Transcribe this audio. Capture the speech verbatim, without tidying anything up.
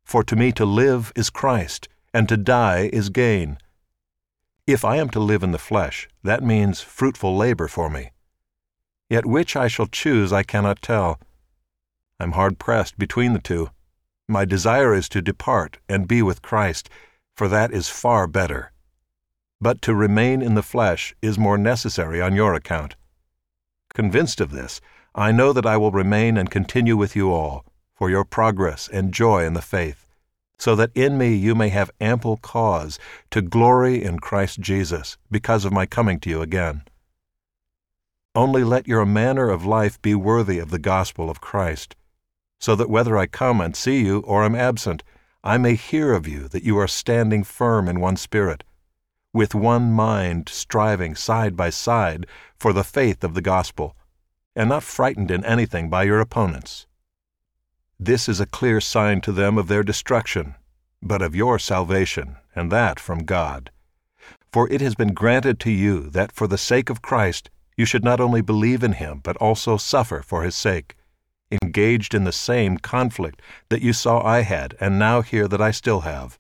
For to me to live is Christ, and to die is gain. If I am to live in the flesh, that means fruitful labor for me. Yet which I shall choose I cannot tell. I'm hard-pressed between the two. My desire is to depart and be with Christ, for that is far better. But to remain in the flesh is more necessary on your account. Convinced of this, I know that I will remain and continue with you all, for your progress and joy in the faith, so that in me you may have ample cause to glory in Christ Jesus because of my coming to you again. Only let your manner of life be worthy of the gospel of Christ, so that whether I come and see you or am absent, I may hear of you that you are standing firm in one spirit, with one mind striving side by side for the faith of the gospel, and not frightened in anything by your opponents. This is a clear sign to them of their destruction, but of your salvation, and that from God. For it has been granted to you that for the sake of Christ you should not only believe in him, but also suffer for his sake, engaged in the same conflict that you saw I had and now hear that I still have.